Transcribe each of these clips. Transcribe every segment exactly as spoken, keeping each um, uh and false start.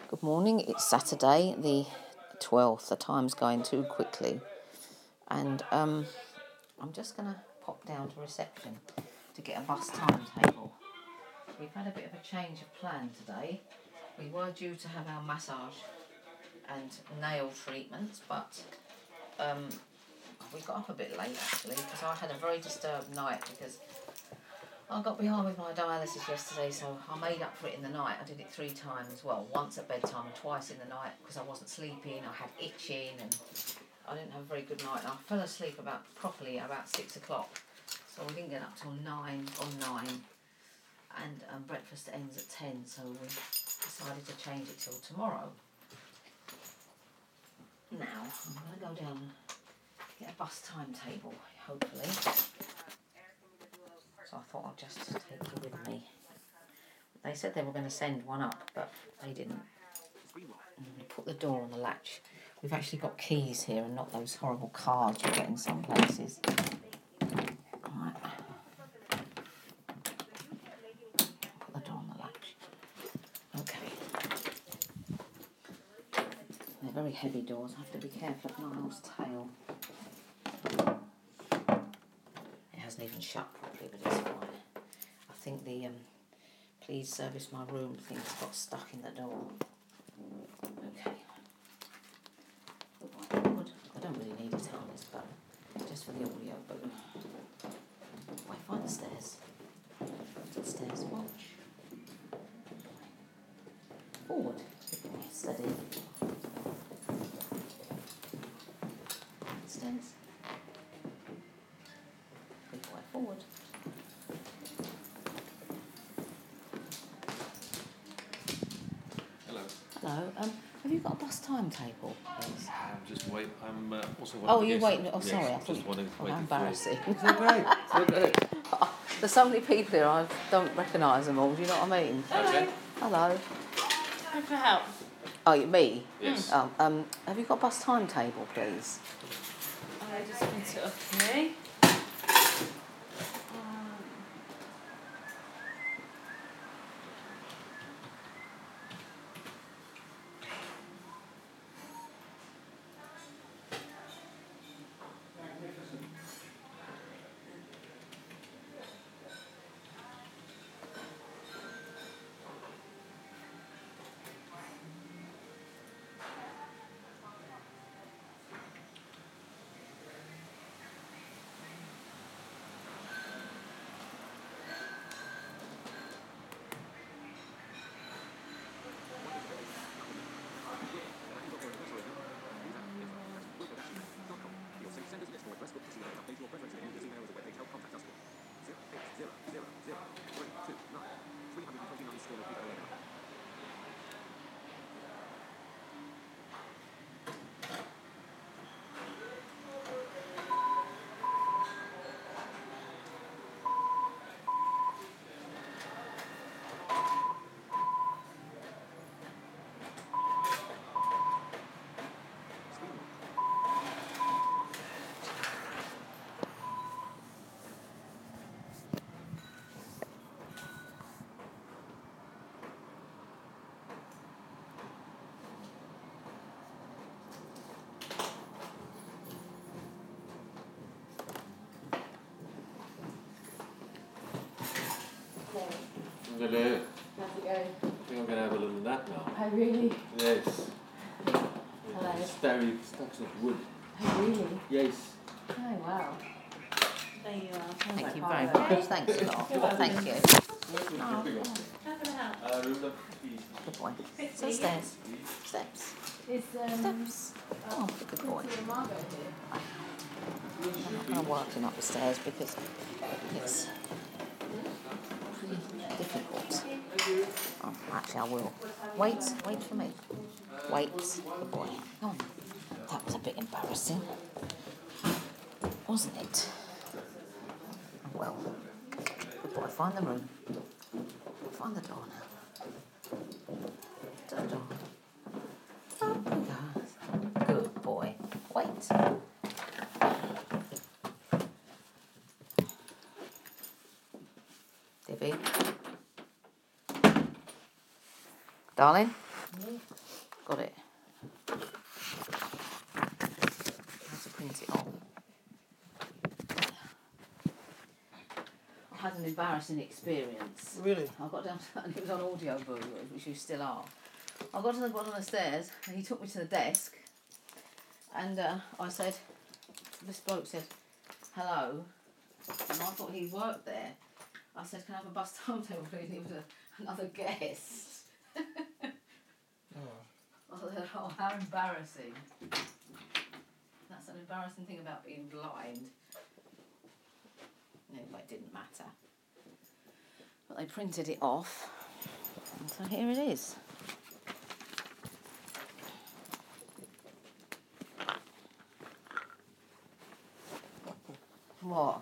Good morning, it's Saturday the twelfth, the time's going too quickly, and um, I'm just going to pop down to reception to get a bus timetable. We've had a bit of a change of plan today. We were due to have our massage and nail treatments, but um, we got up a bit late actually because I had a very disturbed night because I got behind with my dialysis yesterday, so I made up for it in the night. I did it three times, well, once at bedtime and twice in the night because I wasn't sleeping, I had itching and I didn't have a very good night. And I fell asleep about properly at about six o'clock, so we didn't get up till nine or nine, and um, breakfast ends at ten, so we decided to change it till tomorrow. Now, I'm going to go down and get a bus timetable, hopefully. So I thought I'd just take you with me. They said they were going to send one up, but they didn't. And put the door on the latch. We've actually got keys here and not those horrible cards you get in some places. Right. Put the door on the latch. Okay. They're very heavy doors. I have to be careful of Niall's tail. It hasn't even shut properly, but it's fine. I think the um, please service my room thing's got stuck in the door. Okay. I don't really need it on this, but just for the audio. But wait, find the stairs. The stairs, watch. Forward. Steady. Stairs. Big way forward. Hello. Hello. Um, have you got a bus timetable, please? I'm just wait. I'm uh, also. Oh, you waiting? Oh, sorry. Yes, I thought. just wanting, Oh, how waiting embarrassing. It's okay. It's okay. There's so many people here. I don't recognise them all. Do you know what I mean? Okay. Hello. How can I help? Oh, you me? Yes. Oh, um, have you got a bus timetable, please? I just print it up for me. I'm gonna. How's it going? I think I'm gonna have a little nap now. Oh, really? Yes. Hello. It's very stacks of wood. Oh, really? Yes. Oh, wow. There you are. Sounds Thank like you hard very work. much. Thanks a lot. You're welcome. Thank you. Oh, How can I help? Uh, room number fifteen. good boy. fifty, So yeah. stairs. Steps. Is, um, Steps. Oh, good boy. Quincy and Margot here? I'm not going to work him up the stairs because it's pretty difficult. Oh, actually, I will. Wait, wait for me. Wait, good boy. Come on. That was a bit embarrassing, wasn't it? Well, good boy. Find the room. Find the door now. To the door. Up we go. Good boy. Wait. Divvy. Darling, Got it. How to print it off. I had an embarrassing experience. Really? I got down to, and it was on audio book, which you still are. I got to the bottom of the stairs and he took me to the desk and uh, I said, this bloke said, hello, and I thought he worked there. I said, can I have a bus timetable please? And he was a, another guest. Oh. I said, oh, how embarrassing. That's an embarrassing thing about being blind. Anyway, it didn't matter. But they printed it off, and so here it is. What?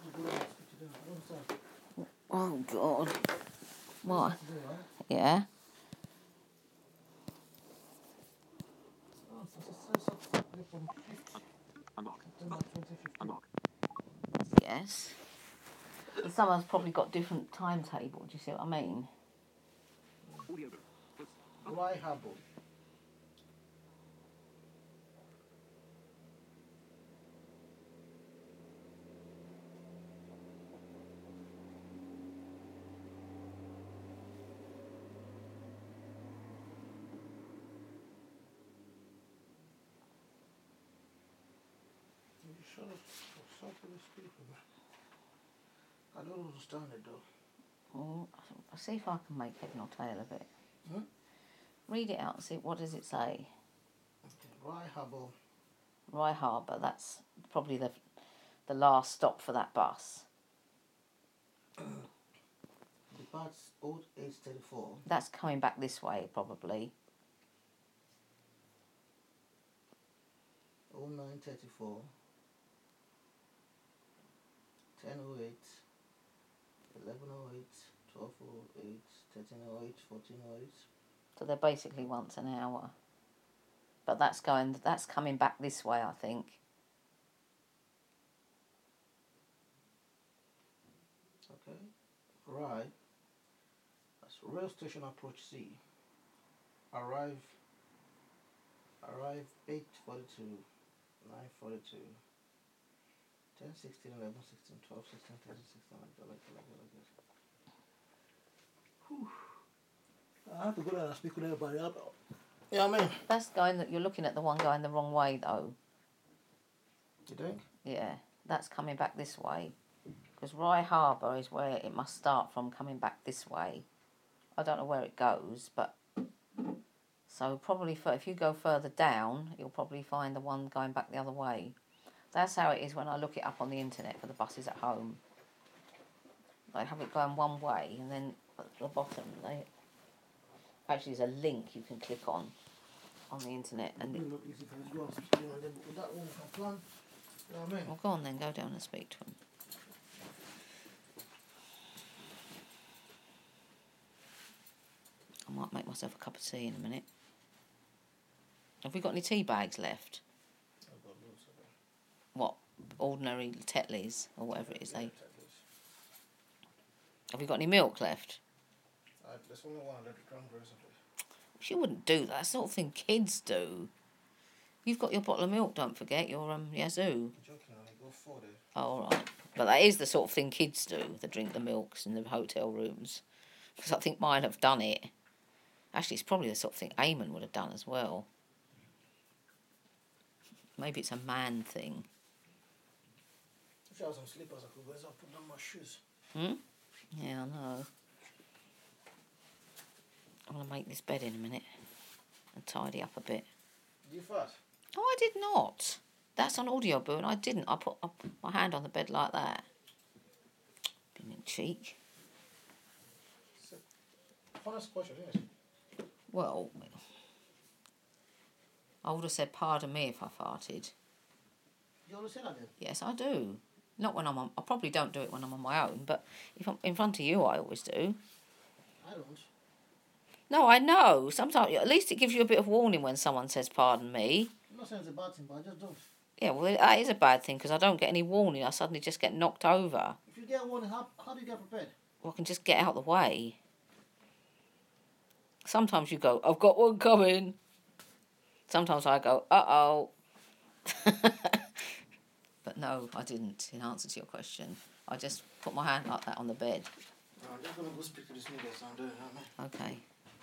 Oh, God. What? Yeah? Yes. And someone's probably got different timetable, do you see what I mean? Why Harbour? You should have something to speak about. I don't understand it though. Well, I'll see if I can make head nor tail of it. Hmm? Read it out and see, what does it say? Okay. Why Harbour? Rye Harbour, that's probably the the last stop for that bus. Departs old age thirty-four. That's coming back this way, probably. oh nine thirty-four. ten oh eight. eleven oh eight. twelve oh eight. thirteen oh eight. fourteen oh eight. So they're basically once an hour. But that's going, that's coming back this way, I think. Okay. Right. That's rail station approach C. Arrive. Arrive eight forty-two. nine forty-two. ten, sixteen, eleven, sixteen, twelve, sixteen, thirteen, sixteen, like that, like that, like that, like that. Whew. I have to go there and speak with everybody. Yeah, I mean. That's going, that you're looking at the one going the wrong way, though. You think? Yeah, that's coming back this way. Because Rye Harbour is where it must start from, coming back this way. I don't know where it goes, but... So probably for, if you go further down, you'll probably find the one going back the other way. That's how it is when I look it up on the internet for the buses at home. They have it going one way, and then at the bottom, they... Actually, there's a link you can click on, on the internet. And It'll look easy for us to go and speak to him, and then with that one can plan. You know what I mean? well, go on then, go down and speak to him. I might make myself a cup of tea in a minute. Have we got any tea bags left? I've got loads of them. What, ordinary Tetleys or whatever it is? They. Have we got any milk left? Uh, there's only one hundred gram recently. She wouldn't do that. That's the sort of thing kids do. You've got your bottle of milk, don't forget, your um, Yazoo. I'm joking, I go for it. Oh, all right. But that is the sort of thing kids do. They drink the milks in the hotel rooms. Because I think mine have done it. Actually, it's probably the sort of thing Eamon would have done as well. Maybe it's a man thing. If I have some slippers, I could go and put on my shoes. Hmm? Yeah, I know. I'm going to make this bed in a minute and tidy up a bit. You first? Oh, I did not. That's on audio book and I didn't. I put up my hand on the bed like that. Being in cheek. It's a honest question, isn't it? Well, I would have said pardon me if I farted. You always say that then? Yes, I do. Not when I'm on... I probably don't do it when I'm on my own, but if I'm in front of you, I always do. I don't. No, I know. Sometimes, at least it gives you a bit of warning when someone says pardon me. I'm not saying it's a bad thing, but I just don't. Yeah, well, that is a bad thing because I don't get any warning. I suddenly just get knocked over. If you get one, how, how do you get prepared? Well, I can just get out of the way. Sometimes you go, I've got one coming. Sometimes I go, uh-oh. But no, I didn't, in answer to your question. I just put my hand like that on the bed. No, I'm just gonna go speak to this nigga, so I'm doing it, man. Okay.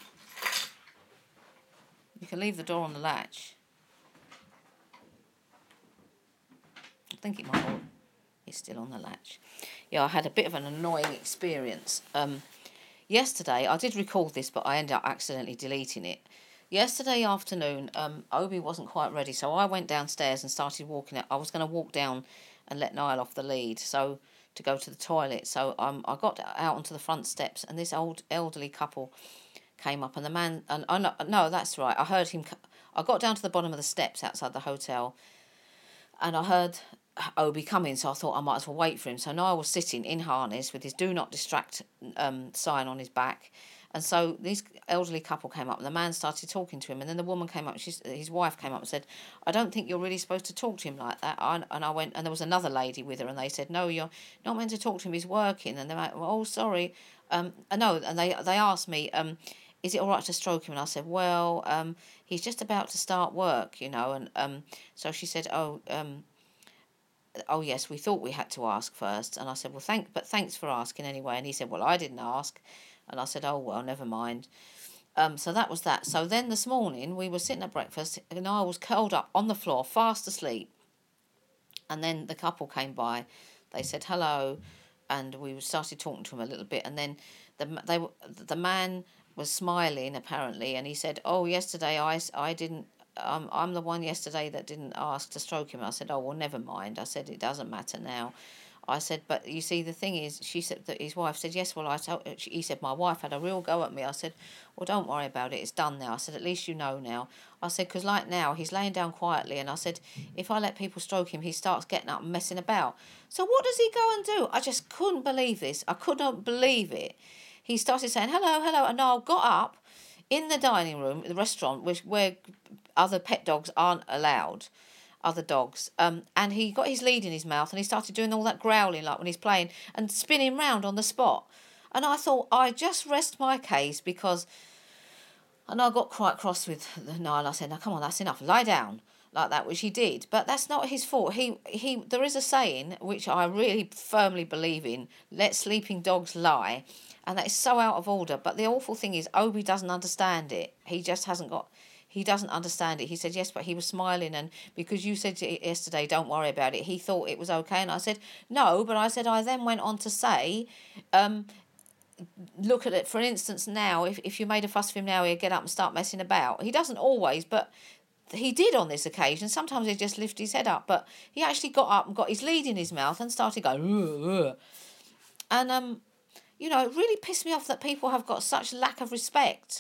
You can leave the door on the latch. I think it might all... It's still on the latch. Yeah, I had a bit of an annoying experience. Um, yesterday, I did record this, but I ended up accidentally deleting it. Yesterday afternoon, um, Obi wasn't quite ready, so I went downstairs and started walking out. I was going to walk down and let Niall off the lead, so to go to the toilet. So um, I got out onto the front steps, and this old elderly couple came up, and the man... and oh, no, no, that's right. I heard him... I got down to the bottom of the steps outside the hotel, and I heard Obi coming, so I thought I might as well wait for him. So Niall was sitting in harness with his do not distract um, sign on his back. And so this elderly couple came up, and the man started talking to him, and then the woman came up, she's, his wife came up and said, I don't think you're really supposed to talk to him like that. I, and I went, and there was another lady with her, and they said, no, you're not meant to talk to him, he's working. And they're like, well, oh, sorry. Um, no, and they, they asked me, um, is it all right to stroke him? And I said, well, um, he's just about to start work, you know. And um, so she said, oh, um, oh yes, we thought we had to ask first. And I said, well, thank, but thanks for asking anyway. And he said, well, I didn't ask. And I said, oh, well, never mind. Um, so that was that. So then this morning, we were sitting at breakfast, and I was curled up on the floor, fast asleep. And then the couple came by. They said hello, and we started talking to him a little bit. And then the they the man was smiling, apparently, and he said, oh, yesterday I, I didn't... Um, I'm the one yesterday that didn't ask to stroke him. I said, oh, well, never mind. I said, it doesn't matter now. I said, but you see, the thing is, she said that his wife said, yes, well, I told, he said, my wife had a real go at me. I said, well, don't worry about it. It's done now. I said, at least you know now. I said, because like now, he's laying down quietly. And I said, if I let people stroke him, he starts getting up and messing about. So what does he go and do? I just couldn't believe this. I could not believe it. He started saying, hello, hello. And I got up in the dining room, the restaurant, which where other pet dogs aren't allowed. Other dogs, um, and he got his lead in his mouth, and he started doing all that growling like when he's playing and spinning round on the spot. And I thought, I just rest my case, because, and I got quite cross with Niall. I said, now come on, that's enough, lie down, like that, which he did. But that's not his fault. He he. There is a saying which I really firmly believe in: let sleeping dogs lie, and that is so out of order. But the awful thing is, Obi doesn't understand it. He just hasn't got. He doesn't understand it. He said, yes, but he was smiling, and because you said yesterday, don't worry about it, he thought it was okay. And I said, no, but I said, I then went on to say, um, look at it, for instance, now, if, if you made a fuss of him now, he'd get up and start messing about. He doesn't always, but he did on this occasion. Sometimes he'd just lift his head up, but he actually got up and got his lead in his mouth and started going, ugh, ugh. And, um, you know, it really pissed me off that people have got such lack of respect